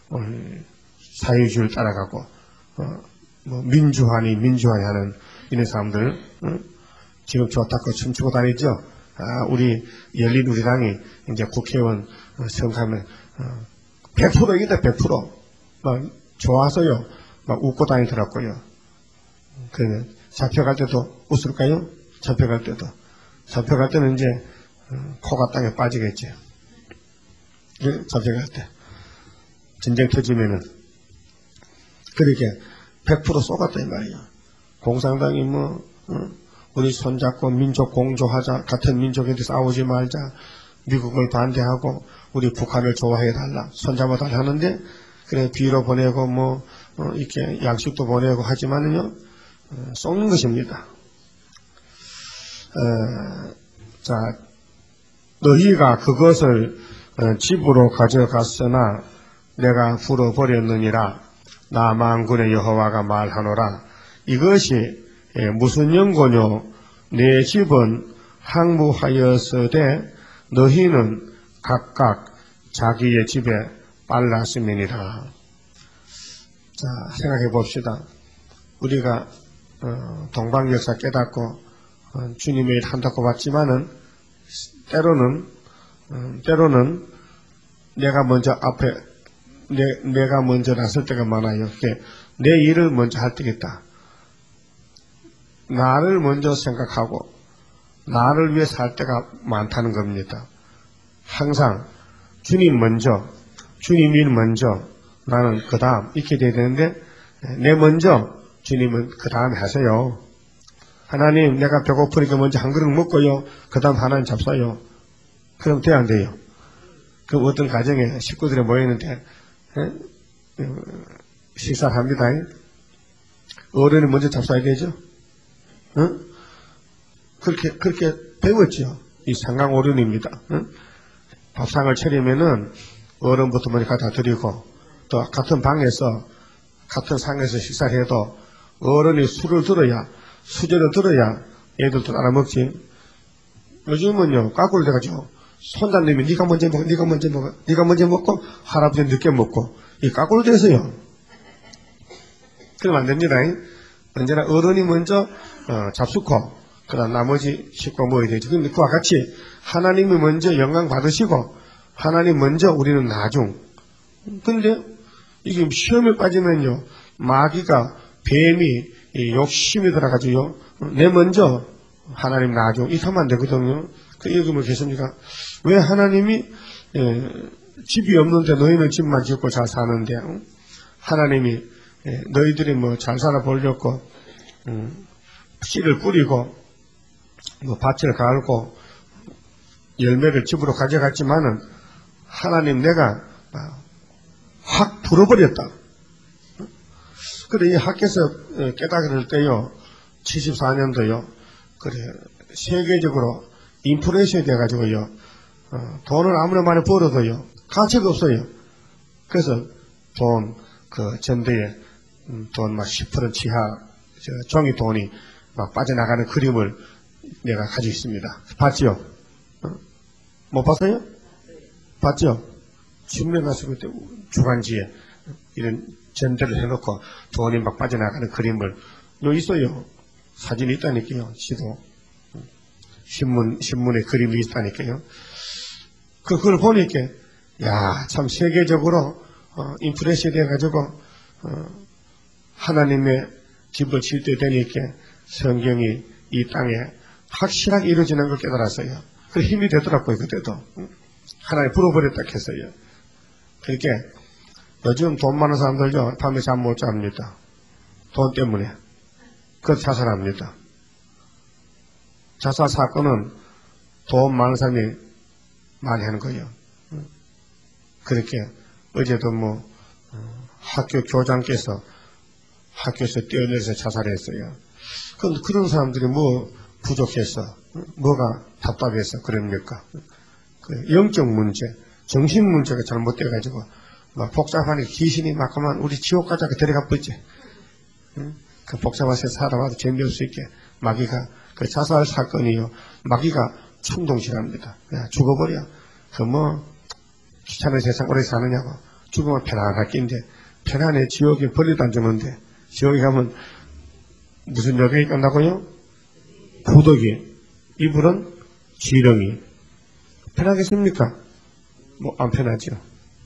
Speaker 1: 사회주의를 따라가고 어, 뭐 민주화니 민주화니 하는 이런 사람들 어? 지금 좋다고 춤추고 다니죠. 아, 우리 열린 우리당이 이제 국회의원 선거하면 어, 백 퍼센트 이기다 백 퍼센트 막 좋아서요 막 웃고 다니더라고요. 그러면 잡혀갈 때도 웃을까요? 잡혀갈 때도 잡혀갈 때는 이제 어, 코가 땅에 빠지겠죠. 예? 잡혀갈 때 전쟁 터지면은 그렇게 백 퍼센트 쏘갔다 이 말이에요. 공산당이 뭐 어? 우리 손잡고 민족 공조하자, 같은 민족에 대해서 싸우지 말자, 미국을 반대하고 우리 북한을 좋아해달라, 손잡아달라 하는데 그래 비로 보내고 뭐 어, 이렇게 양식도 보내고 하지만은요 어, 쏘는 것입니다. 어, 자, 너희가 그것을 어, 집으로 가져갔으나 내가 불어버렸느니라. 나 만군의 여호와가 말하노라. 이것이 예, 무슨 연고뇨? 내 집은 항무하였으되 너희는 각각 자기의 집에 빨랐음이니라. 자, 생각해 봅시다. 우리가 어, 동방 역사 깨닫고 어, 주님의 일 한다고 봤지만은 때로는 어, 때로는 내가 먼저 앞에 내, 내가 먼저 나설 때가 많아요. 내 일을 먼저 할 때겠다. 나를 먼저 생각하고 나를 위해서 할 때가 많다는 겁니다. 항상 주님 먼저, 주님 일 먼저, 나는 그 다음 이렇게 돼야 되는데 내 먼저, 주님은 그 다음에 하세요. 하나님 내가 배고프니까 먼저 한 그릇 먹고요. 그 다음 하나님 잡숴요. 그럼 돼야 안 돼요. 그 어떤 가정에 식구들이 모이는데 에? 식사를 합니다. 어른이 먼저 잡숴야 되죠. 응? 그렇게, 그렇게 배웠죠. 이 상강오륜입니다. 응? 밥상을 차리면은 어른부터 먼저 갖다 드리고, 또 같은 방에서, 같은 상에서 식사를 해도 어른이 술을 들어야, 수저를 들어야 애들도 따라 먹지. 요즘은요, 까꾸를 돼가지고, 손자님이 네가 먼저 먹어, 네가 먼저 먹어, 네가 먼저 먹고, 할아버지 늦게 먹고, 이 까꾸를 돼서요. 그러면 안 됩니다. 언제나 어른이 먼저 어, 잡수고 그 다음 나머지 식구가 먹어야 되죠. 그런데 그와 같이 하나님이 먼저 영광 받으시고 하나님 먼저 우리는 나중. 근데 이게 시험에 빠지면요 마귀가 뱀이 욕심이 들어가지고요. 내 먼저 하나님 나중 이렇게 하면 안 되거든요. 그 여기 뭐 계십니까? 왜 하나님이 에, 집이 없는데 너희는 집만 짓고 잘 사는데 어? 하나님이 에, 너희들이 뭐 잘 살아 보려고 음, 씨를 뿌리고 뭐 밭을 갈고 열매를 집으로 가져갔지만은 하나님 내가 확 불어버렸다. 그래 이 학교에서 깨달을 때요 칠십사 년도요 그래 세계적으로 인플레이션이 돼가지고요 어, 돈을 아무리 많이 벌어도요 가치가 없어요. 그래서 돈 그 전대에 음, 돈 막 십 퍼센트 치하 저 종이 돈이 막 빠져나가는 그림을 내가 가지고 있습니다. 봤죠? 어? 못 봤어요? 봤죠? 신문 가서 그때 주간지에 이런 전대를 해놓고 돈이 막 빠져나가는 그림을 여기 있어요. 사진이 있다니까요. 시도 신문 신문에 그림이 있다니까요. 그 그걸 보니까 야 참 세계적으로 어, 인프레시 돼가지고 어, 하나님의 집을 지을 때 되니까 성경이 이 땅에 확실하게 이루어지는 걸 깨달았어요. 그 힘이 되더라고요. 그때도 하나님 불어버렸다 했어요. 그러니까 요즘 돈 많은 사람들요 밤에 잠 못 잡니다. 돈 때문에. 그래서 자살합니다. 자살 사건은 돈 많은 사람이 많이 하는 거예요. 그렇게 어제도 뭐 학교 교장께서 학교에서 뛰어내려서 자살했어요. 그럼 그런 사람들이 뭐 부족해서 뭐가 답답해서 그럽니까? 그 영적 문제, 정신 문제가 잘못돼가지고 막 복잡하니 귀신이 막 하면 우리 지옥 가자고 데려가 버리지. 그 복잡해서 살아봐도 재미없을 수 있게 마귀가 그 자살 사건이요 마귀가 충동질합니다. 그냥 죽어버려. 그 뭐 귀찮은 세상 오래 사느냐고 죽으면 편안할 낀데 편안해 지옥에 벌리도 안 주는데 지옥에 가면 무슨 여경이 끝나고요? 구더기, 이불은 지렁이. 편하겠습니까? 뭐 안 편하죠.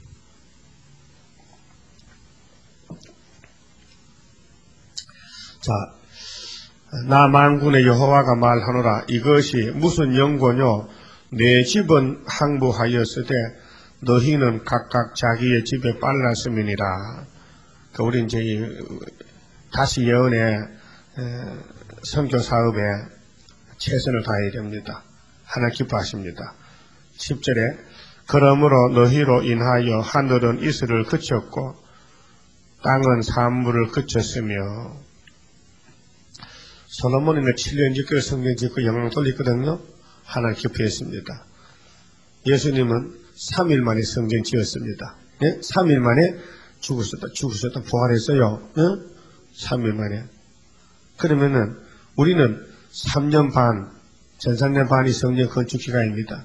Speaker 1: 자, 나 만군의 여호와가 말하노라. 이것이 무슨 연고뇨? 내 집은 항부하였으되 너희는 각각 자기의 집에 빨랐음이니라. 그 우리 이제 다시 예언의 선교 사업에 최선을 다해야 됩니다. 하나님 기뻐하십니다. 십 절에 그러므로 너희로 인하여 하늘은 이슬을 그쳤고 땅은 산물을 그쳤으며 솔로몬이는 칠 년 짓고 성경 짓고 영광 돌리거든요. 하나님 기뻐했습니다. 예수님은 삼 일 만에 성경 지었습니다. 네? 삼 일 만에 죽으셨다, 죽으셨다, 부활했어요. 네? 삼 일 만에. 그러면은 우리는 삼 년 반, 전 삼 년 반이 성경 건축 기간입니다.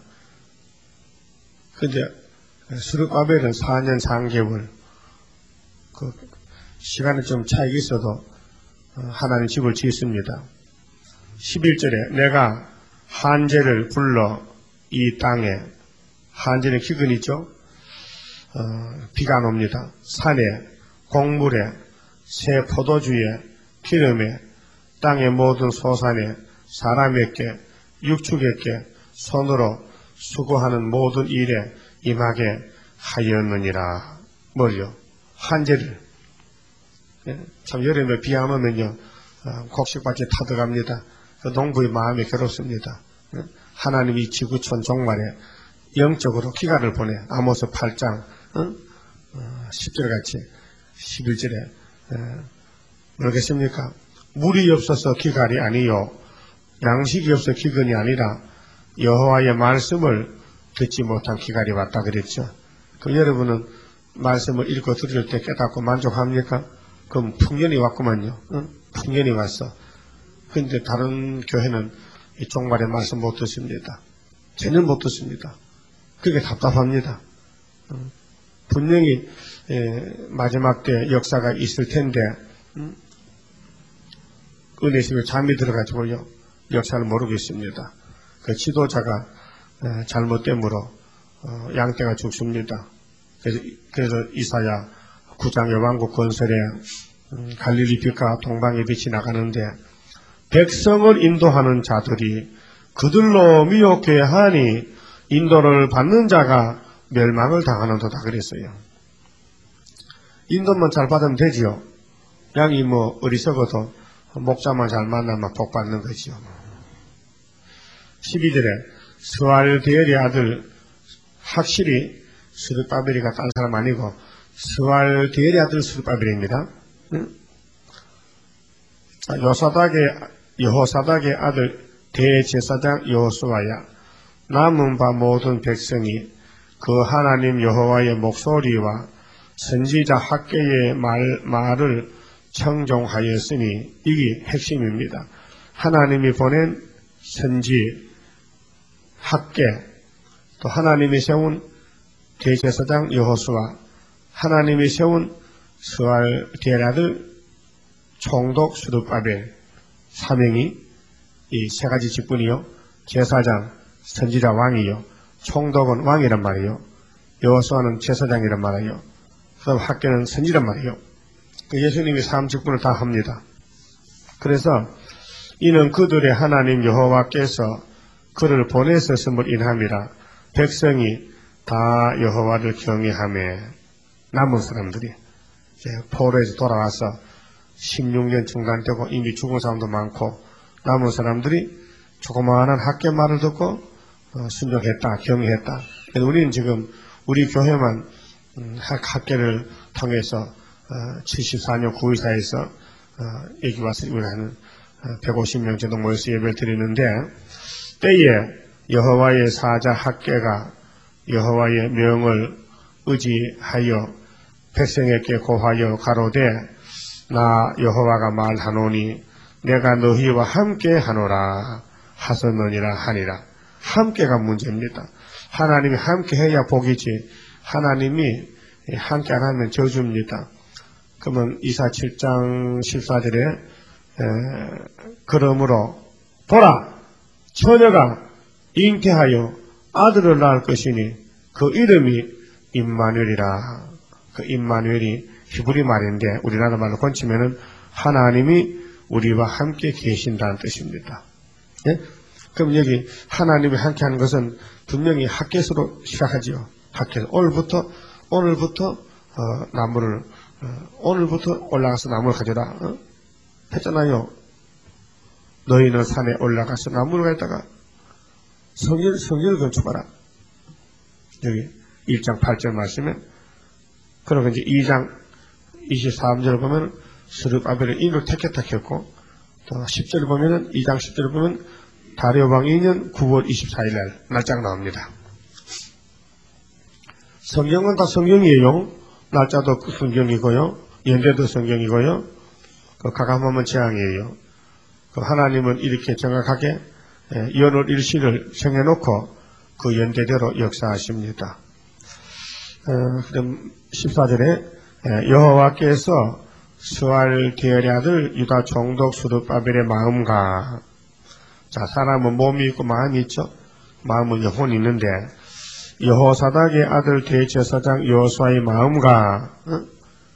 Speaker 1: 근데 스룹바벨은 사 년 삼 개월. 그 시간은 좀 차이가 있어도 하나님 집을 지었습니다. 십일 절에 내가 한재를 불러 이 땅에, 한재는 기근이죠. 어, 비가 안 옵니다. 산에, 곡물에, 새 포도주에, 기름에, 땅의 모든 소산에, 사람에게, 육축에게 손으로 수고하는 모든 일에 임하게 하였느니라. 뭐요? 한재를. 예? 참 여름에 비 안 오면요 어, 곡식밭이 타들어갑니다. 그 농부의 마음이 괴롭습니다. 예? 하나님이 지구촌 종말에 영적으로 기간을 보내. 아모스 팔 장 어? 어, 십 절 같이 십일 절에 예, 모르겠습니까? 물이 없어서 기갈이 아니요 양식이 없어 기근이 아니라 여호와의 말씀을 듣지 못한 기갈이 왔다 그랬죠. 그럼 여러분은 말씀을 읽고 들을 때 깨닫고 만족합니까? 그럼 풍년이 왔구만요. 응? 풍년이 왔어. 근데 다른 교회는 이 종말의 말씀 못 듣습니다. 전혀 못 듣습니다. 그게 답답합니다. 응? 분명히 에, 마지막 때 역사가 있을 텐데 응? 은혜심에 잠이 들어가지고요 역사를 모르고 있습니다. 그 지도자가 에, 잘못됨으로 어, 양떼가 죽습니다. 그래서, 그래서 이사야 구 장의 왕국 건설에 음, 갈릴리 빛과 동방의 빛이 나가는데 백성을 인도하는 자들이 그들로 미혹해 하니 인도를 받는 자가 멸망을 당하는 도다 그랬어요. 인도만 잘 받으면 되지요. 양이 뭐 어리석어도 목자만 잘 만나면 복 받는 거지요. 십이 절에 스왈디엘의 아들 확실히 스룹바벨이가 딴 사람 아니고 스왈디엘의 아들 스룹바벨입니다. 응? 요사닥의 여호사닥의 아들 대제사장 여호수아야 남은 바 모든 백성이 그 하나님 여호와의 목소리와 선지자 학개의 말, 말을 청종하였으니 이게 핵심입니다. 하나님이 보낸 선지 학개 또 하나님이 세운 대제사장 여호수아 하나님이 세운 스왈디엘 아들 총독 스룹바벨 사명이 이 세 가지 직분이요. 제사장, 선지자 왕이요. 총독은 왕이란 말이요. 여호수아는 제사장이란 말이요. 그다음 학교는 선지란 말이요. 그 예수님이 삼 직분을 다 합니다. 그래서 이는 그들의 하나님 여호와께서 그를 보내셨음을 인함이라 백성이 다 여호와를 경외하며 남은 사람들이 이제 포로에서 돌아와서 십육 년 중단되고 이미 죽은 사람도 많고 남은 사람들이 조그마한 학교 말을 듣고 어, 순종했다, 경외했다. 우리는 지금 우리 교회만 음, 학교를 통해서 어, 칠십사 년 구의사에서 어, 여기 와서 우리는 어, 백오십 명 정도 모여서 예배를 드리는데 때에 여호와의 사자 학교가 여호와의 명을 의지하여 백성에게 고하여 가로되 나 여호와가 말하노니 내가 너희와 함께 하노라 하소느니라 하니라. 함께가 문제입니다. 하나님이 함께 해야 복이지 하나님이 함께 안 하면 저주입니다. 그러면 이사 칠 장 십사 절에 에, 그러므로 보라 처녀가 잉태하여 아들을 낳을 것이니 그 이름이 임마누엘이라. 그 임마누엘이 히브리 말인데 우리나라 말로 건치면은 하나님이 우리와 함께 계신다는 뜻입니다. 예? 그럼 여기 하나님이 함께 하는 것은 분명히 학개수로 시작하지요. 학개수. 오늘부터, 오늘부터, 어, 나무를, 어, 오늘부터 올라가서 나무를 가져라. 어? 했잖아요. 너희는 산에 올라가서 나무를 가져다가 성전, 성전을 건축하라. 여기 일 장 팔 절 말씀에. 그리고 이제 이 장 이십삼 절을 보면 스룹바벨의 인을 택했다 했고, 또 십 절을 보면은, 이 장 십 절을 보면, 다리오 왕 이 년 구월 이십사일 날, 날짜가 나옵니다. 성경은 다 성경이에요. 날짜도 성경이고요. 연대도 성경이고요. 그 가감하면 재앙이에요. 그 하나님은 이렇게 정확하게 연월 일시를 정해놓고 그 연대대로 역사하십니다. 어, 그럼 십사 절에 여호와께서 스왈디엘의 아들 유다 총독 스룹바벨의 마음과 자 사람은 몸이 있고 마음이 있죠. 마음은 영혼이 있는데 여호사닥의 아들 대제사장 여호수아의 마음과 어?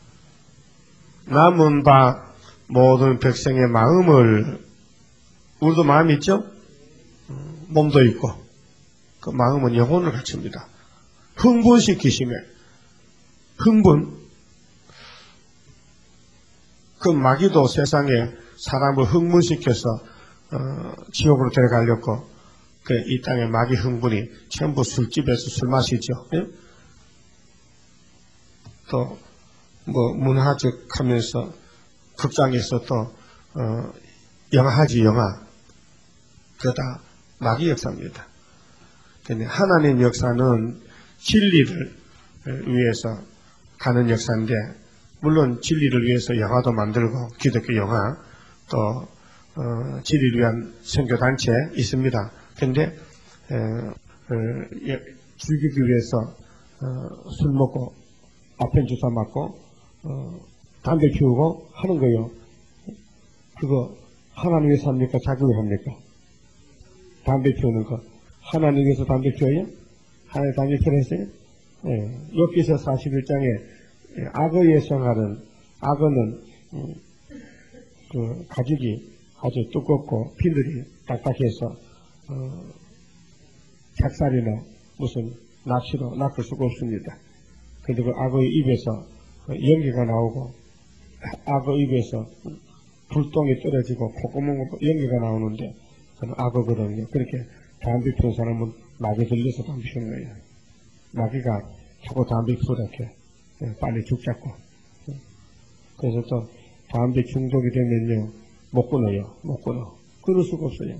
Speaker 1: 남은 바 모든 백성의 마음을 우리도 마음이 있죠. 몸도 있고 그 마음은 영혼을 갖춥니다. 흥분시키시며 흥분 그 마귀도 세상에 사람을 흥분시켜서 어, 지옥으로 데려가려고 그 이 땅의 마귀 흥분이 전부 술집에서 술 마시죠. 예? 또 뭐 문화적 하면서 극장에서 또 어, 영화하지 영화 그다 마귀 역사입니다. 근데 하나님 역사는 진리를 위해서 가는 역사인데 물론 진리를 위해서 영화도 만들고 기독교 영화 또 어, 진리를 위한 선교단체 있습니다. 근데 에, 에, 즐기기 위해서 어, 술 먹고 아펜 주사 맞고 어, 담배 피우고 하는 거예요. 그거 하나님 위해서 합니까? 자기 위해서 합니까? 담배 피우는 거 하나님 위해서 담배 피워요? 하나님 담배 피웠어요? 예. 욥기서 사십일 장에 악어의 생활은 악어는 음, 그 가죽이 아주 두껍고 피들이 딱딱해서 어, 작살이나 무슨 낚시로 낚을 수가 없습니다. 그런데 그 악어의 입에서 연기가 나오고 악어 입에서 불똥이 떨어지고 콧구멍 연기가 나오는데 그건 악어거든요. 그렇게 담배 피운 사람은 마귀 들려서 담배 피우는 거예요. 마귀가 자꾸 담배 피우렇게 빨리 죽자고. 그래서 또 담배 중독이 되면요 못 끊어요. 못 끊어. 끊을 수가 없어요.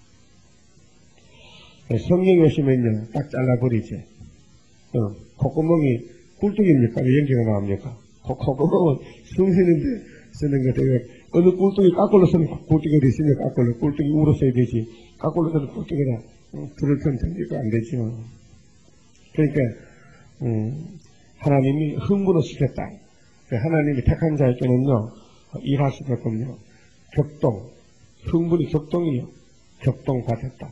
Speaker 1: 성령이 오시면요 딱 잘라버리지. 어, 콧구멍이 꿀뚝입니까? 왜 연기가 나옵니까? 콧구멍은 성신인데 쓰는 거 되게 어느 꿀뚝이 까꼴로 쓰면 꿀뚝이 되시면 까꼴로 꿀뚝이 우로 써야 되지. 까꼴로 쓰면 꿀뚝이라 불을 펴니까 안 되죠. 그러니까 음, 하나님이 흥분을 시켰다. 하나님이 택한 자에게는요 일하실 거군요. 격동, 흥분이 격동이요. 격동받았다.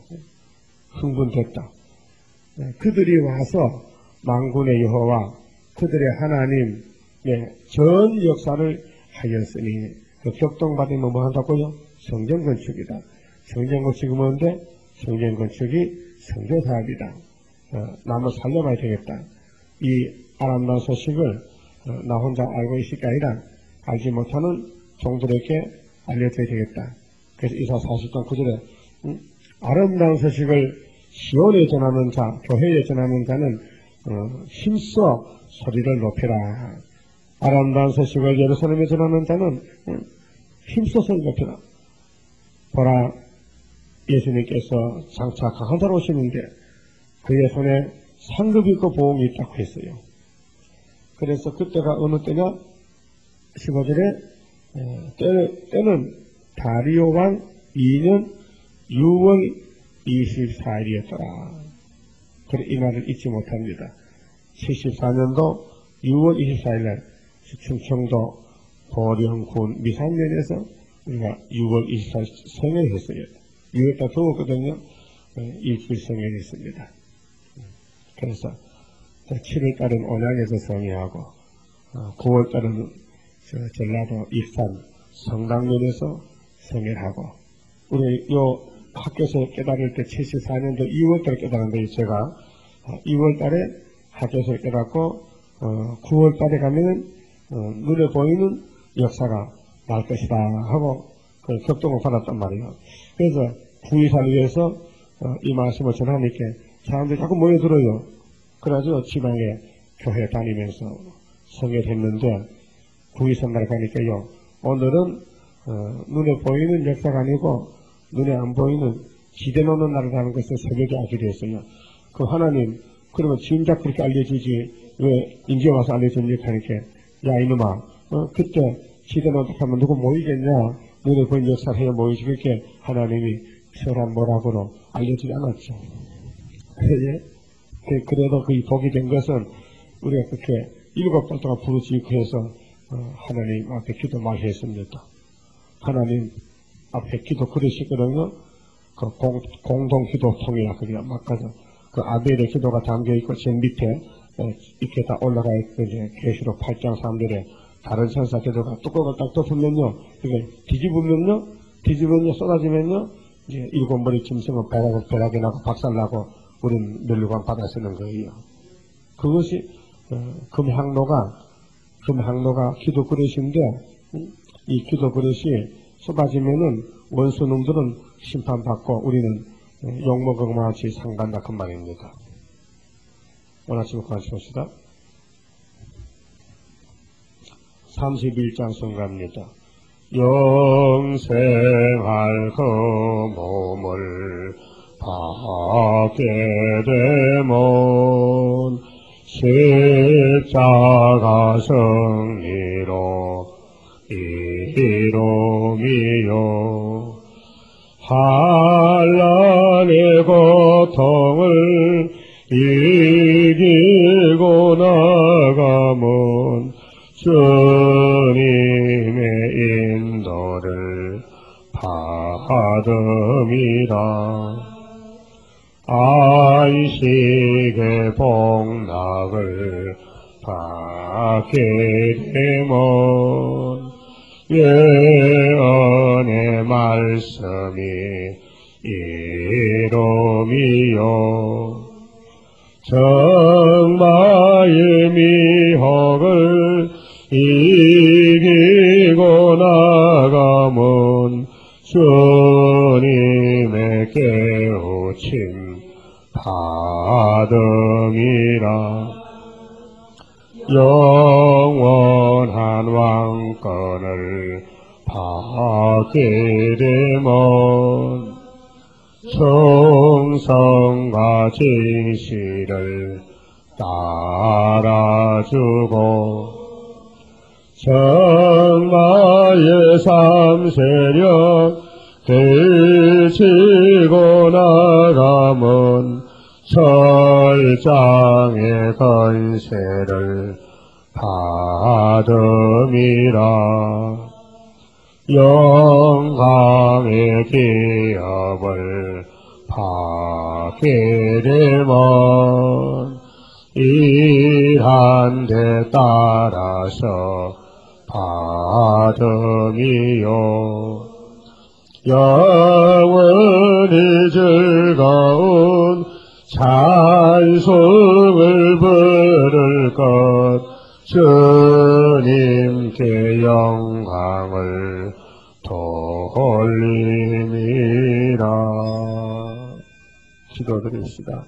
Speaker 1: 흥분됐다. 그들이 와서 만군의 여호와 그들의 하나님의 전 역사를 하였으니 그 격동받으면 뭐 한다고요? 성전 건축이다. 성전 건축이 뭔데? 성전 건축이 성교 사업이다. 어, 남을 살려봐야 되겠다. 이 아름다운 소식을 어, 나 혼자 알고 있을 게 아니라 알지 못하는 종들에게 알려줘야 되겠다. 그래서 이사 사십 장 구 절에 음? 아름다운 소식을 시온에 전하는 자, 교회에 전하는 자는 어, 힘써 소리를 높여라. 아름다운 소식을 예루살렘에 전하는 자는 음, 힘써 소리를 높여라. 보라, 예수님께서 장차 강한 자로 오시는데 그의 손에 상급이 있고 보험이 있다고 했어요. 그래서 그때가 어느 때냐? 십오 절에 때, 때는 다리오 왕 이 년 유월 이십사 일이었더라. 그래 이 말을 잊지 못합니다. 칠십사 년도 유월 이십사 일날 충청도 보령군 미산면에서 우리가 유월 이십사 일 성회를 했어요. 유월달 더웠거든요. 일주일 성회를 했습니다. 그래서 칠월달은 온양에서 성회하고 구월달은 전라도 익산 성당면에서 성회를 하고 우리 요 학교에서 깨달을 때 칠십사 년도 이월달에 깨달았는데 제가 이월달에 학교에서 깨닫고 어, 구월달에 가면 어, 눈에 보이는 역사가 날 것이다 하고 그 격동을 받았단 말이에요. 그래서 구이사를 위해서 어, 이 말씀을 전하니까 사람들이 자꾸 모여들어요. 그래가지고 지방에 교회 다니면서 성회를 했는데 구이선날 가니까요. 오늘은 어, 눈에 보이는 역사가 아니고 눈에 안 보이는 기대 놓는 날을 하는 것을 새벽에 하기로 했어요. 그 하나님 그러면 진작 그렇게 알려주지 왜 인제 와서 알려줍니까 하니까 야 이놈아 어, 그때 기대 놓는다 하면 누구 모이겠냐 눈에 보이는 역사를 해야 모이지 그렇게 하나님이 설한 뭐라고로 알려주지 않았죠. 그래, 그래도 그 복이 된 것은 우리가 그렇게 일곱 달 동안 부르짖고 해서 어, 하나님 앞에 기도 많이 했습니다. 하나님 앞에 기도 그러시거든요. 그 공, 공동 기도통이라 그래야 막 가서 그 아벨의 기도가 담겨 있고 제 밑에 어, 이렇게 다 올라가 있고 이제 계시록 팔 장 삼 절에 다른 천사 기도가 뚜껑을 딱 덮으면요, 이게 뒤집으면요, 뒤집으면요 쏟아지면요 이제 일곱 머리 짐승은 벼락을 벼락이 나고 박살나고 우린 멸류관 받아 쓰는 거예요. 그것이 어, 금향로가 금향로가 기도 그릇인데 음, 이 기도 그릇이 쏟아지면은 원수놈들은 심판받고 우리는 욕먹은 같이 상간다 그 말입니다. 오늘 아침에 같이 봅시다. 삼십일 장 성가입니다. 영생할 그 몸을 받게 되면 십자가 승리로 이름이요 환난의 고통을 이기고 나가면 주님의 인도를 받음이라. 안식의 복락을 받게 되면 예언의 말씀이 이름이요 정마의 미혹을 이기고 나가면 주님의 깨우침 받음이라 영원한 왕권을 받게 되면 정성과 진실을 따라주고 정마의 삼세력 들치고 나가면 철장의 건세를 받음이라 영광의 기업을 받게 되면 일한 데 따라서 받음이요 영원히 즐거운 찬송을 부를 것 주님께 영광을 돌림이라. 기도드립시다.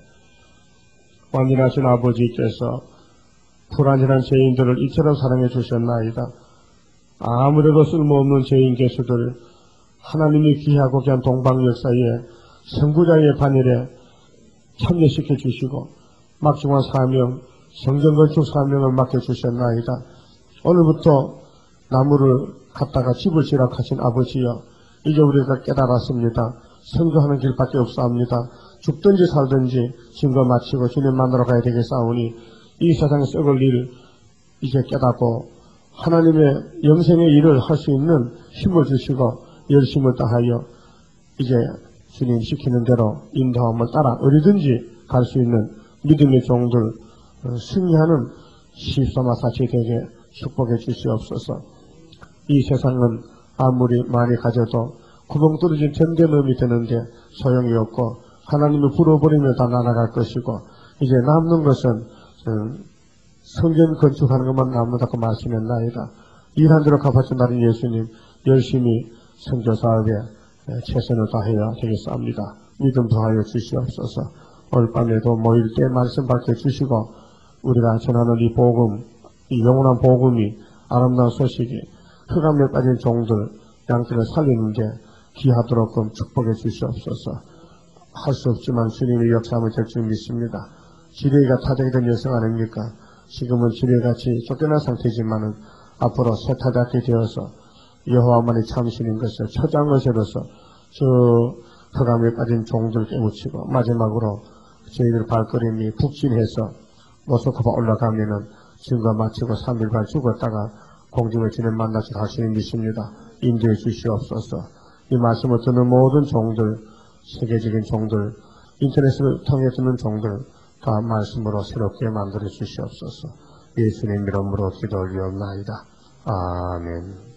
Speaker 1: 완전하신 아버지께서 불완전한 죄인들을 이처럼 사랑해 주셨나이다. 아무래도 쓸모없는 죄인 개수들 하나님이 귀하고 귀한 동방 역사에 선구자의 반열에 참여시켜 주시고 막중한 사명, 성전 건축 사명을 맡겨주셨나이다. 오늘부터 나무를 갖다가 집을 지락하신 아버지여, 이제 우리가 깨달았습니다. 선거하는 길밖에 없사옵니다. 죽든지 살든지 증거 마치고 주님 만나러 가야 되겠사오니 이 세상에 썩을 일 이제 깨닫고 하나님의 영생의 일을 할 수 있는 힘을 주시고 열심을 다하여 이제 주님 시키는 대로 인도함을 따라 어디든지 갈 수 있는 믿음의 종들 승리하는 시소마사치 되게 축복해 주시옵소서. 이 세상은 아무리 많이 가져도 구멍 뚫어진 전대놈이 되는데 소용이 없고 하나님을 불어버리며 다 날아갈 것이고 이제 남는 것은 성전 건축하는 것만 남는다고 말씀했나이다. 일한 대로 갚아준다는 예수님 열심히 선교사업에 최선을 다해야 되겠사옵니다. 믿음 더하여 주시옵소서. 오늘 밤에도 모일 때 말씀 밝혀주시고 우리가 전하는 이 복음, 이 영원한 복음이 아름다운 소식이 흑암에 빠진 종들 양들을 살리는데 귀하도록끔 축복해 주시옵소서. 할 수 없지만 주님의 역사함을 될 줄 믿습니다. 지뢰가 타작이 된 여성 아닙니까? 지금은 지뢰같이 쫓겨난 상태지만은 앞으로 새 타작이 되어서 여호와만이 참신인 것을 초장 것으로서 저 흑암에 빠진 종들 깨우치고 마지막으로 저희들 발걸음이 북진해서 모스크바 올라가면은 증거 마치고 삼 일간 죽었다가 공중을 주님 만나서 다시 믿습니다. 인도해 주시옵소서. 이 말씀을 듣는 모든 종들, 세계적인 종들, 인터넷을 통해 듣는 종들 다 말씀으로 새롭게 만들어 주시옵소서. 예수님 이름으로 기도 올리옵나이다. 아멘.